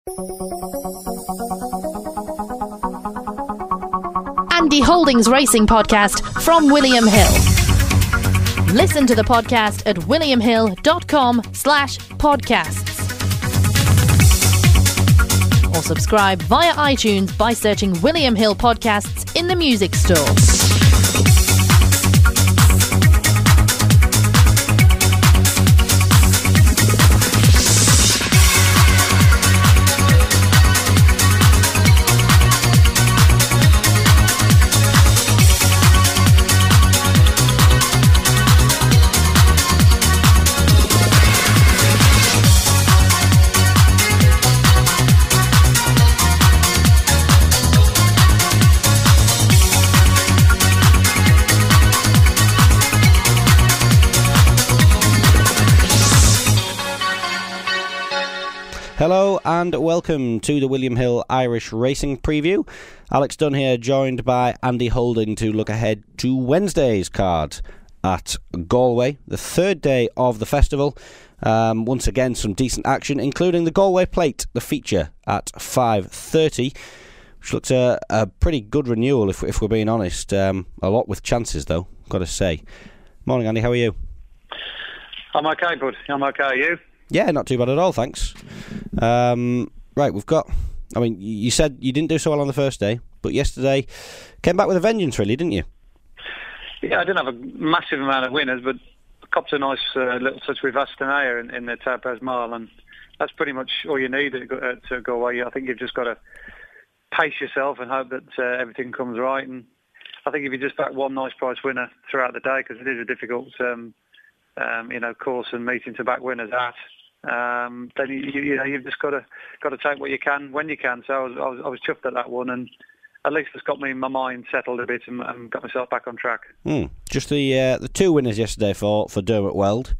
Andy Holdings Racing Podcast from William Hill. Listen to the podcast at williamhill.com/podcasts. Or subscribe via iTunes by searching William Hill Podcasts in the music store. Hello and welcome to the William Hill Irish Racing Preview. Alex Dunn here, joined by Andy Holding to look ahead to Wednesday's card at Galway, the third day of the festival. Once again, some decent action, including the Galway Plate, the feature at 5:30, which looks a pretty good renewal, if we're being honest. A lot with chances, though, got to say. Morning, Andy, how are you? I'm okay, bud. I'm okay, you? Yeah, not too bad at all, thanks. Right, we've got... I mean, you said you didn't do so well on the first day, but yesterday came back with a vengeance, really, didn't you? Yeah, I didn't have a massive amount of winners, but copped a nice little touch with Astanea in the Topaz Mile, and that's pretty much all you need to go away. I think you've just got to pace yourself and hope that everything comes right. And I think if you just back one nice price winner throughout the day, because it is a difficult course and meeting to back winners at, then you've just got to take what you can when you can. So I was chuffed at that one, and at least it's got me in my mind settled a bit and got myself back on track. Just the two winners yesterday for Dermot Weld.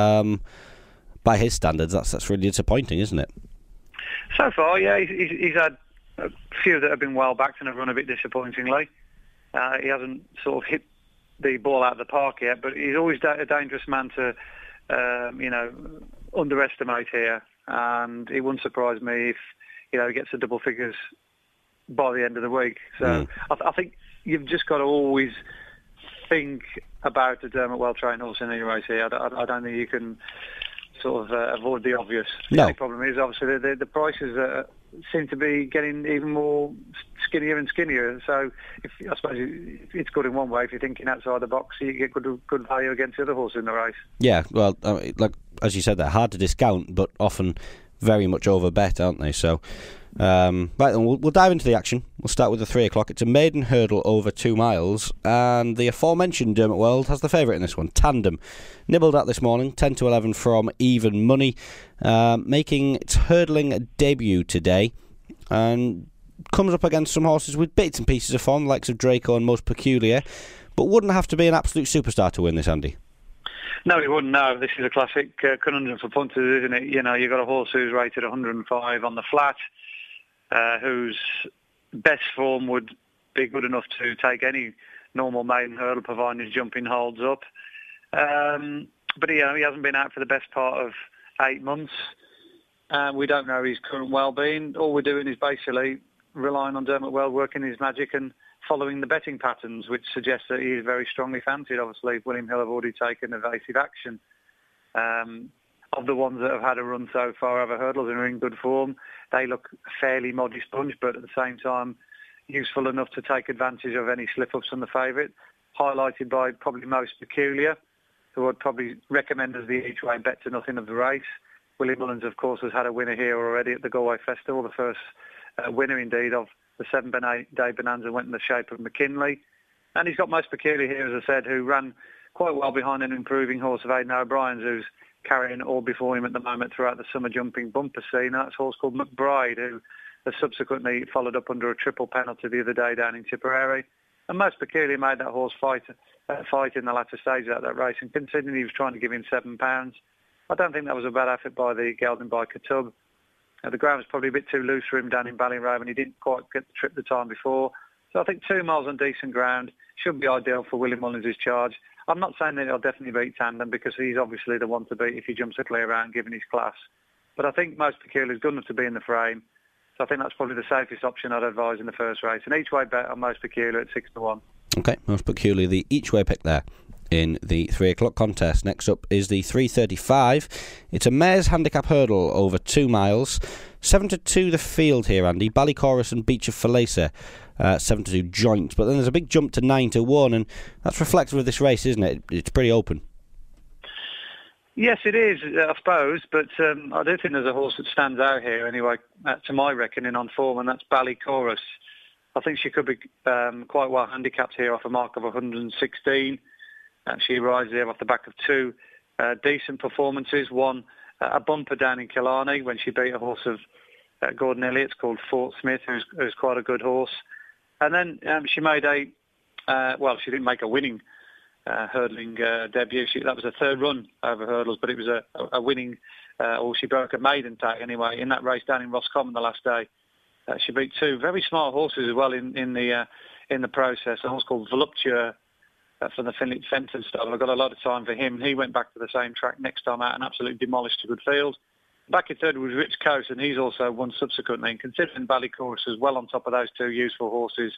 By his standards, that's really disappointing, isn't it? So far, yeah, he's had a few that have been well backed and have run a bit disappointingly. He hasn't sort of hit the ball out of the park yet, but he's always a dangerous man to underestimate here, and it wouldn't surprise me if he gets the double figures by the end of the week. So I think you've just got to always think about the Dermot Weld trained horse in any race here. I don't think you can sort of avoid the obvious. The only problem is obviously the prices seem to be getting even more skinnier and skinnier. So I suppose it's good in one way. If you're thinking outside the box, you get good value against the other horse in the race. Yeah, well, like as you said, they're hard to discount, but often very much over bet, aren't they? So, right then, we'll dive into the action. We'll start with the 3 o'clock. It's a maiden hurdle over 2 miles, and the aforementioned Dermot Weld has the favourite in this one, Tandem. Nibbled at this morning, 10 to 11 from even money, making its hurdling debut today, and comes up against some horses with bits and pieces of form, likes of Draco and Most Peculiar, but wouldn't have to be an absolute superstar to win this, Andy. No, he wouldn't. No, this is a classic conundrum for punters, isn't it? You've got a horse who's rated 105 on the flat, whose best form would be good enough to take any normal maiden hurdle, providing his jumping holds up. But he hasn't been out for the best part of 8 months. We don't know his current well-being. All we're doing is basically relying on Dermot Weld working his magic and following the betting patterns, which suggests that he is very strongly fancied. Obviously, William Hill have already taken evasive action. Of the ones that have had a run so far over hurdles and are in good form, they look a fairly modest bunch, but at the same time, useful enough to take advantage of any slip-ups from the favourite, highlighted by probably Most Peculiar, who I'd probably recommend as the each-way bet to nothing of the race. Willie Mullins, of course, has had a winner here already at the Galway Festival, the first winner indeed of the 7-day bonanza, went in the shape of McKinley. And he's got Most Peculiar here, as I said, who ran quite well behind an improving horse of Aidan O'Brien's, who's carrying all before him at the moment throughout the summer jumping bumper scene. That's a horse called McBride, who has subsequently followed up under a triple penalty the other day down in Tipperary. And Most Peculiar made that horse fight in the latter stages of that race, and considering he was trying to give him £7, I don't think that was a bad effort by the gelding by Katub. The ground was probably a bit too loose for him down in Ballinrobe, and he didn't quite get the trip the time before. So I think 2 miles on decent ground should be ideal for Willie Mullins' charge. I'm not saying that he'll definitely beat Tandem, because he's obviously the one to beat if he jumps a clear round given his class. But I think Most Peculiar is good enough to be in the frame. So I think that's probably the safest option I'd advise in the first race. An each-way bet on Most Peculiar at 6-1. Okay, Most Peculiar, the each-way pick there in the 3 o'clock contest. Next up is the 3:35. It's a mare's handicap hurdle over 2 miles. 7-2 the field here, Andy. Ballychorus and Beach of Falaise, 7-2 joint. But then there's a big jump to 9-1, and that's reflective of this race, isn't it? It's pretty open. Yes, it is, I suppose, but I do think there's a horse that stands out here anyway, to my reckoning, on form, and that's Ballychorus. I think she could be quite well handicapped here off a mark of 116. She rides here off the back of 2 decent performances. One, a bumper down in Killarney when she beat a horse of Gordon Elliott's called Fort Smith, who's quite a good horse. And then she made she didn't make a winning hurdling debut. That was a 3rd run over hurdles, but it was a winning, or she broke a maiden tag anyway in that race down in Roscommon the last day. She beat 2 very smart horses as well in the process. A horse called Voluptua from the Fenton stable. I got a lot of time for him. He went back to the same track next time out and absolutely demolished a good field. Back in 3rd was Rich Coast, and he's also won subsequently. And considering Ballychorus was well on top of those 2 useful horses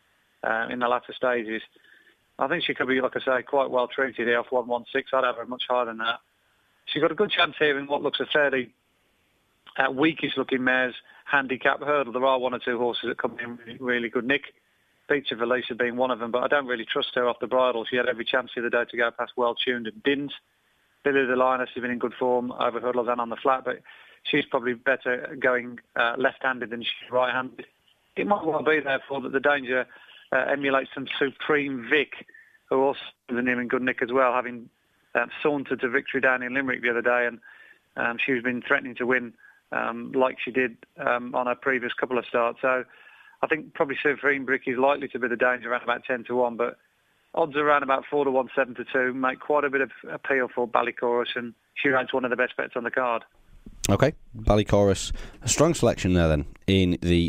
in the latter stages, I think she could be, like I say, quite well treated here off 116. I'd have her much higher than that. She's got a good chance here in what looks a fairly weakish-looking mare's handicap hurdle. There are 1 or 2 horses that come in really good nick. Beach of Falaise being one of them, but I don't really trust her off the bridle. She had every chance the other day to go past Well Tuned and didn't. Billy the Lioness has been in good form over hurdles and on the flat, but she's probably better going left-handed than she's right-handed. It might well be, therefore, that the danger emulates some Supreme Vic, who also was in good nick as well, having sauntered to victory down in Limerick the other day, and she's been threatening to win like she did on her previous couple of starts. So I think probably Supreme Vic is likely to be the danger around about 10-1, but odds around about 4-1, 7-2 make quite a bit of appeal for Ballychorus, and she ranks one of the best bets on the card. Okay, Ballychorus, a strong selection there then in the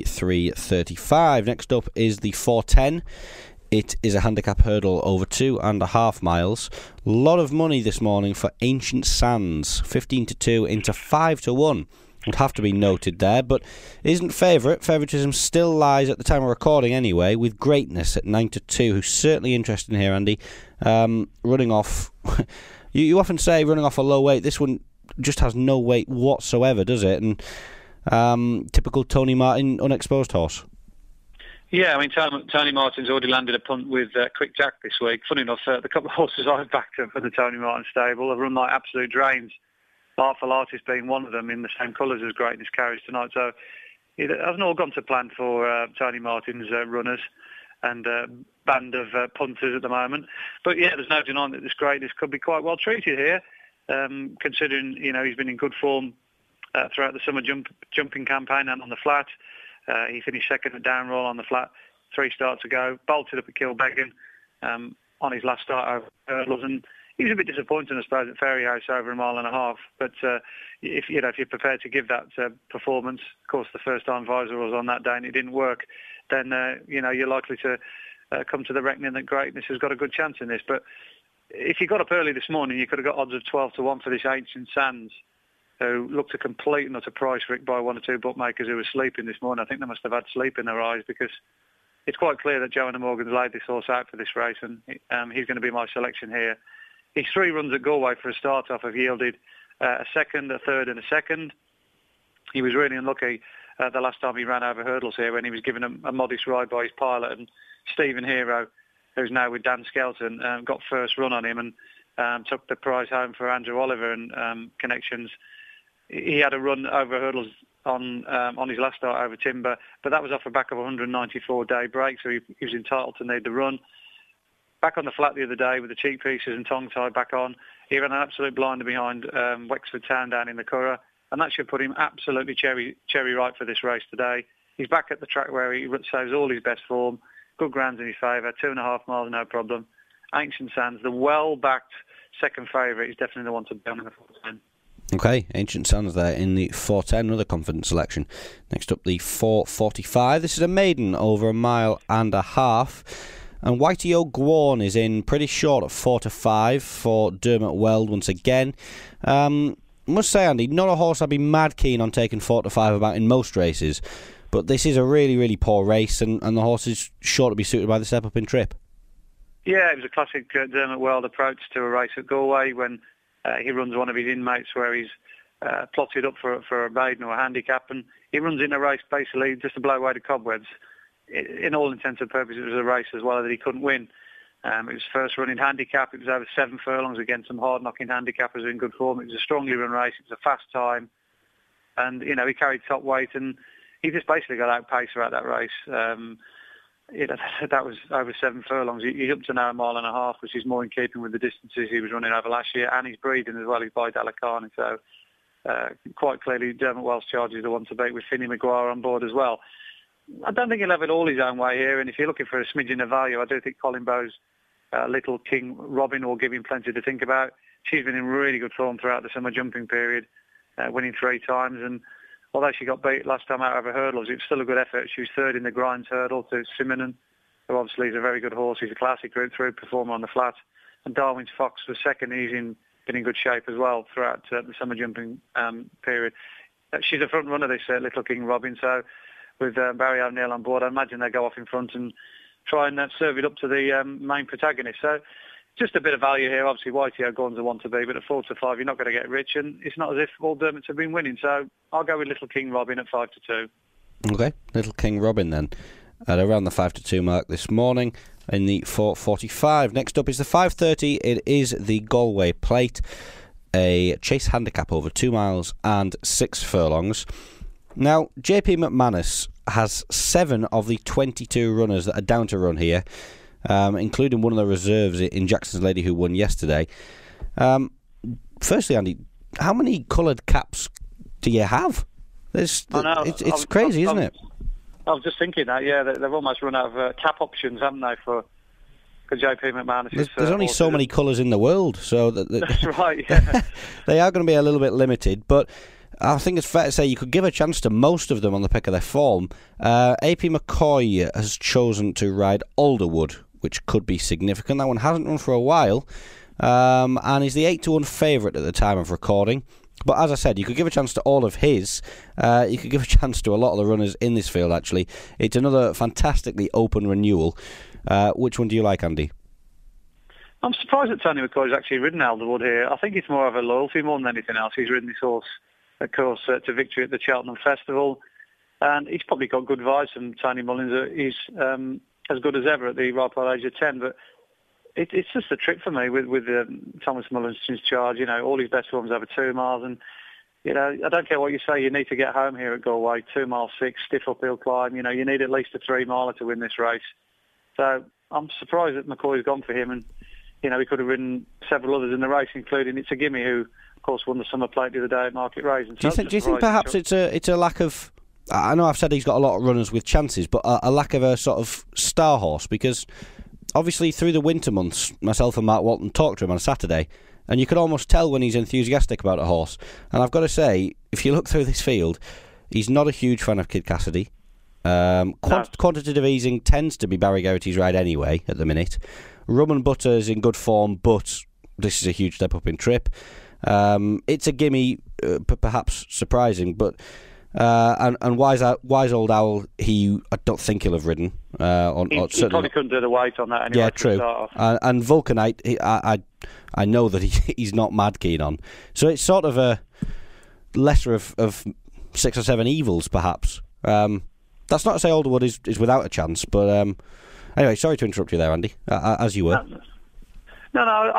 3:35. Next up is the 4:10. It is a handicap hurdle over 2.5 miles. A lot of money this morning for Ancient Sands, 15-2 into 5-1. Would have to be noted there, but isn't favourite. Favouritism still lies, at the time of recording anyway, with Greatness at 9-2, who's certainly interesting here, Andy. Running off, you often say running off a low weight. This one just has no weight whatsoever, does it? And typical Tony Martin unexposed horse. Yeah, I mean, Tony Martin's already landed a punt with Quick Jack this week. Funny enough, the couple of horses I've backed up for the Tony Martin stable have run like absolute drains. Artful Artist being one of them in the same colours as Greatness carries tonight. So it hasn't all gone to plan for Tony Martin's runners and band of punters at the moment. But yeah, there's no denying that this Greatness could be quite well treated here, considering he's been in good form throughout the summer jumping campaign and on the flat. He finished 2nd at Downroll on the flat 3 starts ago, bolted up at Kilbeggan on his last start over hurdles, and he was a bit disappointing, I suppose, at Fairyhouse over 1.5 miles. But if you're prepared to give that performance, of course, the first time Visor was on that day and it didn't work, then you're likely to come to the reckoning that Greatness has got a good chance in this. But if you got up early this morning, you could have got odds of 12-1 for this Ancient Sands, who looked a complete and utter price Rick by 1 or 2 bookmakers who were sleeping this morning. I think they must have had sleep in their eyes, because it's quite clear that Joanna Morgan's laid this horse out for this race, and he's going to be my selection here. His 3 runs at Galway for a start-off have yielded a 2nd, a 3rd and a 2nd. He was really unlucky the last time he ran over hurdles here, when he was given a modest ride by his pilot, and Stephen Hero, who's now with Dan Skelton, got first run on him and took the prize home for Andrew Oliver and connections. He had a run over hurdles on his last start over Timber, but that was off the back of a 194-day break, so he was entitled to need the run. Back on the flat the other day with the cheek pieces and tongue tie back on. He ran an absolute blinder behind Wexford Town down in the Curragh, and that should put him absolutely cherry ripe for this race today. He's back at the track where he shows all his best form. Good grounds in his favour, 2.5 miles, no problem. Ancient Sands, the well-backed second favourite, is definitely the one to be on in the 4:10. Okay, Ancient Sands there in the 4:10, another confident selection. Next up, the 4:45. This is a maiden over 1.5 miles. And Whitey O'Gwarn is in pretty short at 4-5 for Dermot Weld once again. must say, Andy, not a horse I'd be mad keen on taking 4 to 5 about in most races, but this is a really, really poor race, and the horse is sure to be suited by the step up in trip. Yeah, it was a classic Dermot Weld approach to a race at Galway when he runs one of his inmates where he's plotted up for a maiden or a handicap, and he runs in a race basically just to blow away the cobwebs. In all intents and purposes, it was a race as well that he couldn't win. It was first running handicap. It was over 7 furlongs against some hard-knocking handicappers in good form. It was a strongly run race. It was a fast time. And, he carried top weight, and he just basically got outpaced throughout that race. That was over 7 furlongs. He's up to now 1.5 miles, which is more in keeping with the distances he was running over last year, and he's breeding as well. He's by Dalakani, so quite clearly Dermot Well's Charge is the one to beat with Finney Maguire on board as well. I don't think he'll have it all his own way here, and if you're looking for a smidgen of value, I do think Colin Bowes' Little King Robin will give him plenty to think about. She's been in really good form throughout the summer jumping period, winning 3 times, and although she got beat last time out over hurdles, it was still a good effort. She was third in the Grinds hurdle to Simonon, who obviously is a very good horse. He's a classic Group 3 performer on the flat. And Darwin's Fox was second. He's been in good shape as well throughout the summer jumping period. She's a front runner, this Little King Robin, so with Barry O'Neill on board, I imagine they go off in front and try and serve it up to the main protagonist. So just a bit of value here. Obviously, YTO Gordon's a one to be, but at 4 to 5, you're not going to get rich, and it's not as if all Dermots have been winning. So I'll go with Little King Robin at 5 to 2. Okay, Little King Robin then, at around the 5 to 2 mark this morning in the 4:45. Next up is the 5:30. It is the Galway Plate, a chase handicap over 2 miles and 6 furlongs. Now, JP McManus has 7 of the 22 runners that are down to run here, including one of the reserves in Jackson's Lady who won yesterday. Firstly, Andy, how many coloured caps do you have? It's crazy, isn't it? I was just thinking that, yeah, they've almost run out of cap options, haven't they, for JP McManus? There's only so many colours in the world, so that's right, yeah. They are going to be a little bit limited, but I think it's fair to say you could give a chance to most of them on the pick of their form. AP McCoy has chosen to ride Alderwood, which could be significant. That one hasn't run for a while, and is the 8 to 1 favourite at the time of recording. But as I said, you could give a chance to all of his. You could give a chance to a lot of the runners in this field, actually. It's another fantastically open renewal. Which one do you like, Andy? I'm surprised that Tony McCoy's actually ridden Alderwood here. I think it's more of a loyalty more than anything else. He's ridden this horse, of course, to victory at the Cheltenham Festival. And he's probably got good vibes from Tony Mullins. He's as good as ever at the ripe old age of 10. But it's just a trick for me with Thomas Mullins' Charge. All his best forms over 2 miles. And, I don't care what you say, you need to get home here at Galway. 2 miles 6, stiff uphill climb. You need at least a 3 miler to win this race. So I'm surprised that McCoy's gone for him. And, he could have ridden several others in the race, including It's a Gimme, who, of course, won the Summer Plate the other day at Market Rasen. Do you think perhaps it's a lack of... I know I've said he's got a lot of runners with chances, but a lack of a sort of star horse? Because obviously through the winter months, myself and Mark Walton talked to him on Saturday, and you could almost tell when he's enthusiastic about a horse. And I've got to say, if you look through this field, he's not a huge fan of Kid Cassidy. Quantitative Easing tends to be Barry Geraghty's ride anyway at the minute. Rum and Butter is in good form, but this is a huge step up in trip. It's a Gimme, perhaps surprising, but and Wise Old Owl, I don't think he'll have ridden. He probably couldn't do the weight on that anyway. Yeah, true. And Vulcanite, I know that he's not mad keen on. So it's sort of a lesser of 6 or 7 evils, perhaps. That's not to say Alderwood is without a chance, but anyway, sorry to interrupt you there, Andy, as you were. No,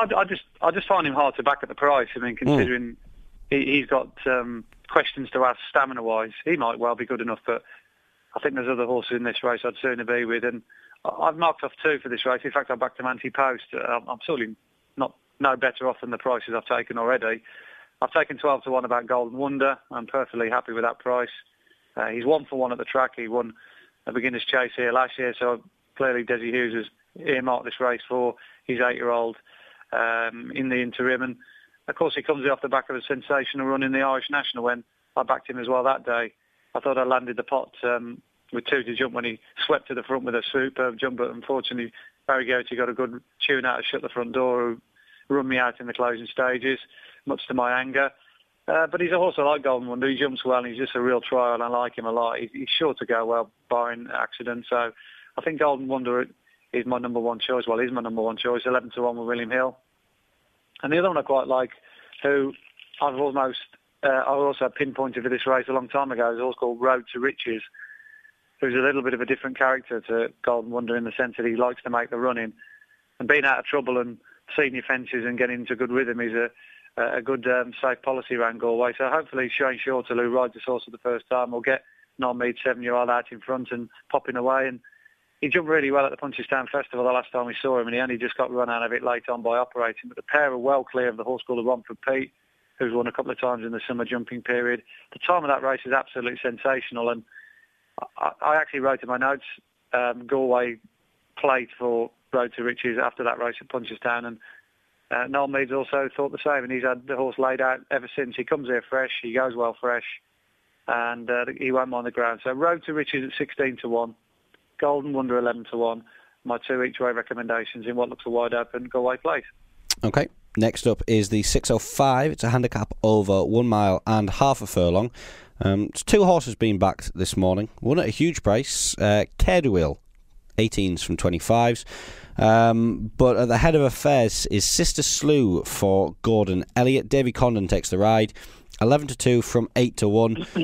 I just find him hard to back at the price. I mean, considering he's got questions to ask stamina-wise, he might well be good enough, but I think there's other horses in this race I'd sooner be with, and I've marked off 2 for this race. In fact, I backed him anti-post. I'm certainly no better off than the prices I've taken already. I've taken 12 to 1 about Golden Wonder. I'm perfectly happy with that price. He's 1 for 1 at the track. He won a beginner's chase here last year, so clearly Desi Hughes has earmarked this race for his 8-year-old in the interim. And, of course, he comes off the back of a sensational run in the Irish National when I backed him as well that day. I thought I landed the pot with 2 to jump when he swept to the front with a superb jump, but unfortunately Barry Geraghty got a good tune out to shut the front door, who run me out in the closing stages, much to my anger. But he's a horse I like, Golden Wonder. He jumps well and he's just a real trial and I like him a lot. He's sure to go well, barring accident. So I think Golden Wonder is my number one choice. Well, he's my number one choice, 11 to 1 with William Hill. And the other one I quite like, who I've also pinpointed for this race a long time ago, is a horse called Road to Riches, who's a little bit of a different character to Golden Wonder in the sense that he likes to make the running. And being out of trouble and senior fences and getting into good rhythm is a good safe policy around Galway. So hopefully Shane Shortall, who rides this horse for the first time, will get Nolmead 7-year-old out in front and popping away. And he jumped really well at the Punchestown Festival the last time we saw him, and he only just got run out of it late on by operating. But the pair are well clear of the horse called the Romford Pete, who's won a couple of times in the summer jumping period. The time of that race is absolutely sensational, and I actually wrote in my notes Galway plate for Road to Riches after that race at Punchestown, and Noel Meads also thought the same, and he's had the horse laid out ever since. He comes here fresh, he goes well fresh, and he won't mind the ground. So Road to Riches at 16 to 1. Golden Wonder 11 to 1. My two each way recommendations in what looks a wide open Galway plate. Okay. Next up is the 605. It's a handicap over 1 mile and half a furlong. It's two horses being backed this morning. One at a huge price, Care to Wheel, 18s from 25s. But at the head of affairs is Sister Slew for Gordon Elliott. Davy Condon takes the ride, 11 to 2 from 8 to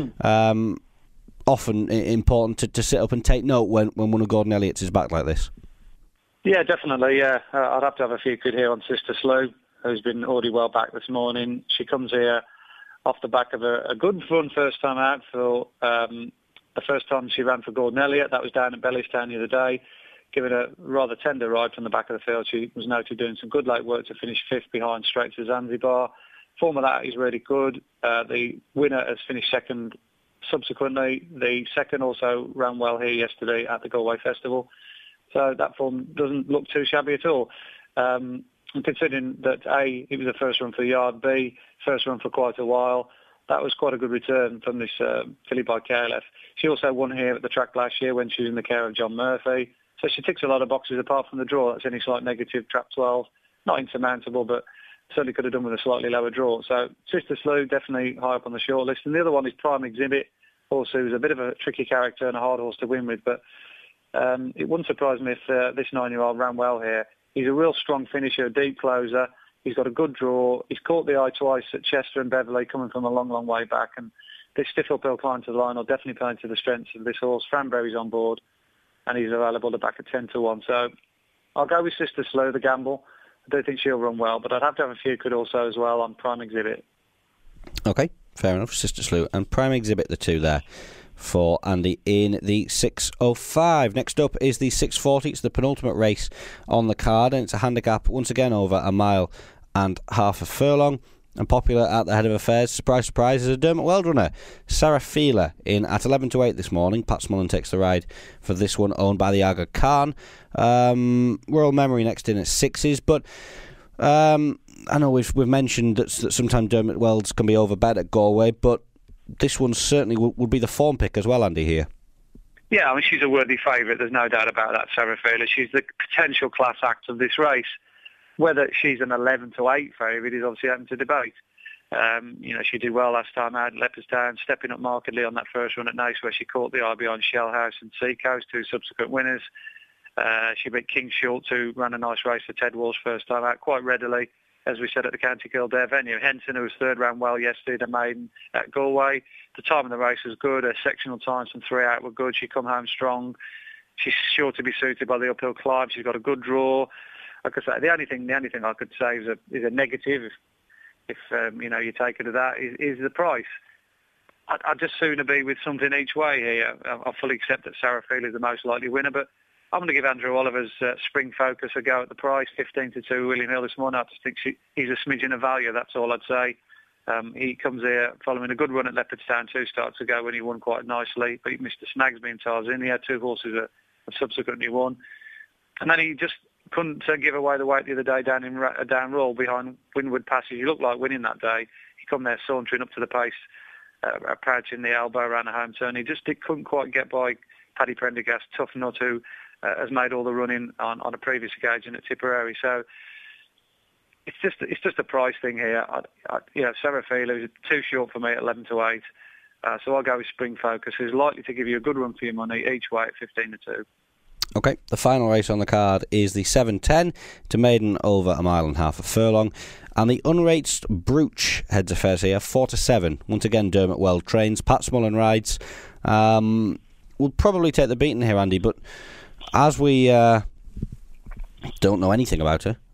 1. Often important to sit up and take note when one of Gordon Elliott's is back like this. Yeah, definitely. Yeah, I'd have to have a few quid here on Sister Slew, who's been already well back this morning. She comes here off the back of a good run first time out for the first time she ran for Gordon Elliott. That was down at Bellistown the other day, given a rather tender ride from the back of the field. She was noted doing some good late work to finish fifth behind Straight to Zanzibar. Form of that is really good. The winner has finished second subsequently. The second also ran well here yesterday at the Galway Festival. So that form doesn't look too shabby at all. And considering that A, it was the first run for the yard, B, first run for quite a while, that was quite a good return from this filly by KLF. She also won here at the track last year when she was in the care of John Murphy. So she ticks a lot of boxes apart from the draw. That's any slight negative, trap 12. Not insurmountable, but certainly could have done with a slightly lower draw. So Sister Slew, definitely high up on the short list. And the other one is Prime Exhibit, horse who's a bit of a tricky character and a hard horse to win with. But it wouldn't surprise me if this 9-year-old ran well here. He's a real strong finisher, deep closer. He's got a good draw. He's caught the eye twice at Chester and Beverley, coming from a long, long way back. And this stiff uphill climb to the line will definitely play into the strengths of this horse. Franberry's on board, and he's available to back at 10 to 1. So I'll go with Sister Slew, the gamble. I do think she'll run well, but I'd have to have a few quid also as well on Prime Exhibit. Okay, fair enough. Sister Slew and Prime Exhibit, the two there for Andy in the 605. Next up is the 640. It's the penultimate race on the card, and it's a handicap once again over a mile and half a furlong. And popular at the head of affairs, surprise, surprise, is a Dermot Weld runner, Sarah Feeler, in at 11 to 8 this morning. Pat Smullen takes the ride for this one, owned by the Aga Khan. Royal Memory next in at 6s, but I know we've mentioned that sometimes Dermot Welds can be overbet at Galway, but this one certainly would be the form pick as well, Andy, here. Yeah, I mean, she's a worthy favourite, there's no doubt about that, Sarah Feeler. She's the potential class act of this race. Whether she's an 11 to 8 favourite is obviously open to debate. She did well last time out at Leopardstown, stepping up markedly on that first run at Naas, where she caught the eye behind Shell House and Seacoast, two subsequent winners. She beat King Schultz, who ran a nice race for Ted Walsh first time out, quite readily, as we said, at the County Kildare venue. Henson, who was third, ran well yesterday, the maiden at Galway. The time of the race was good. Her sectional times from 3 out were good. She come home strong. She's sure to be suited by the uphill climb. She's got a good draw. Like I say, the only thing I could say is a negative, if you take it to that, is the price. I'd just sooner be with something each way here. I fully accept that Sarah Feeler is the most likely winner, but I'm going to give Andrew Oliver's Spring Focus a go at the price, 15 to 2, William Hill this morning. I just think he's a smidgen of value, that's all I'd say. He comes here following a good run at Leopardstown 2 starts ago when he won quite nicely, beat Mr Snagsby and Tarzan. He had two horses that subsequently won. And then he just couldn't give away the weight the other day down Roll behind Windward Passage. He looked like winning that day. He come there sauntering up to the pace, approaching the elbow around the home turn. He couldn't quite get by Paddy Prendergast, tough nut, who has made all the running on a previous occasion at Tipperary. So it's just a price thing here. Serafila is too short for me at 11 to 8. So I'll go with Spring Focus, who's likely to give you a good run for your money each way at 15 to 2. Okay, the final race on the card is the 7:10 to maiden over 1.5 miles a furlong, and the unraced Brooch heads affairs here 4 to 7. Once again, Dermot Weld trains, Pat Smullen rides. We'll probably take the beating here, Andy, but as we don't know anything about her,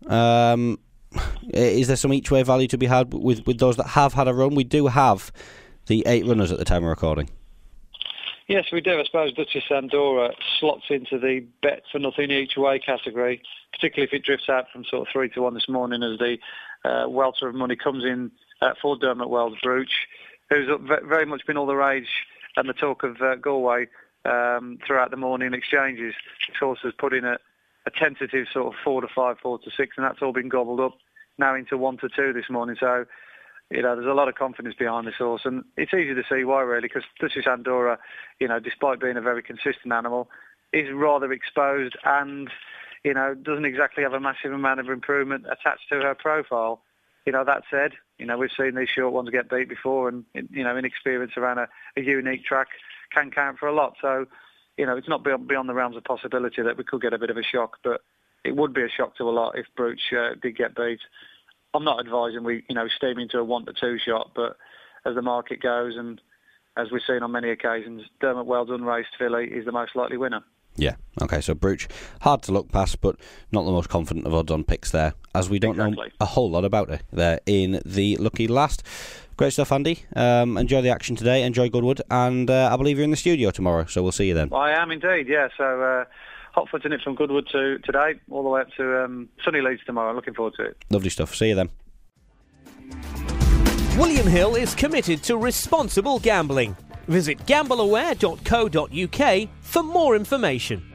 is there some each way value to be had with those that have had a run? We do have the 8 runners at the time of recording. Yes, we do. I suppose Duchess Andorra slots into the bet for nothing each way category, particularly if it drifts out from sort of 3 to 1 this morning as the welter of money comes in for Dermot Weld's Brooch, who's very much been all the rage and the talk of Galway throughout the morning exchanges. This horse has put in a tentative sort of 4 to 5, 4 to 6, and that's all been gobbled up now into 1 to 2 this morning. So, there's a lot of confidence behind this horse, and it's easy to see why, really, because Duchess Andorra, despite being a very consistent animal, is rather exposed and, doesn't exactly have a massive amount of improvement attached to her profile. That said, we've seen these short ones get beat before, and, inexperience around a unique track can count for a lot. So, it's not beyond the realms of possibility that we could get a bit of a shock, but it would be a shock to a lot if Brooch did get beat. I'm not advising we, steam into a 1 to 2 shot, but as the market goes and as we've seen on many occasions, Dermot Weld's unraced filly is the most likely winner. Yeah, okay, so Brooch, hard to look past, but not the most confident of odds-on picks there, as we don't know a whole lot about her there in the lucky last. Great stuff, Andy. Enjoy the action today, enjoy Goodwood, and I believe you're in the studio tomorrow, so we'll see you then. I am indeed, yeah, so hot in it from Goodwood to today, all the way up to sunny Leeds tomorrow. Looking forward to it. Lovely stuff. See you then. William Hill is committed to responsible gambling. Visit gambleaware.co.uk for more information.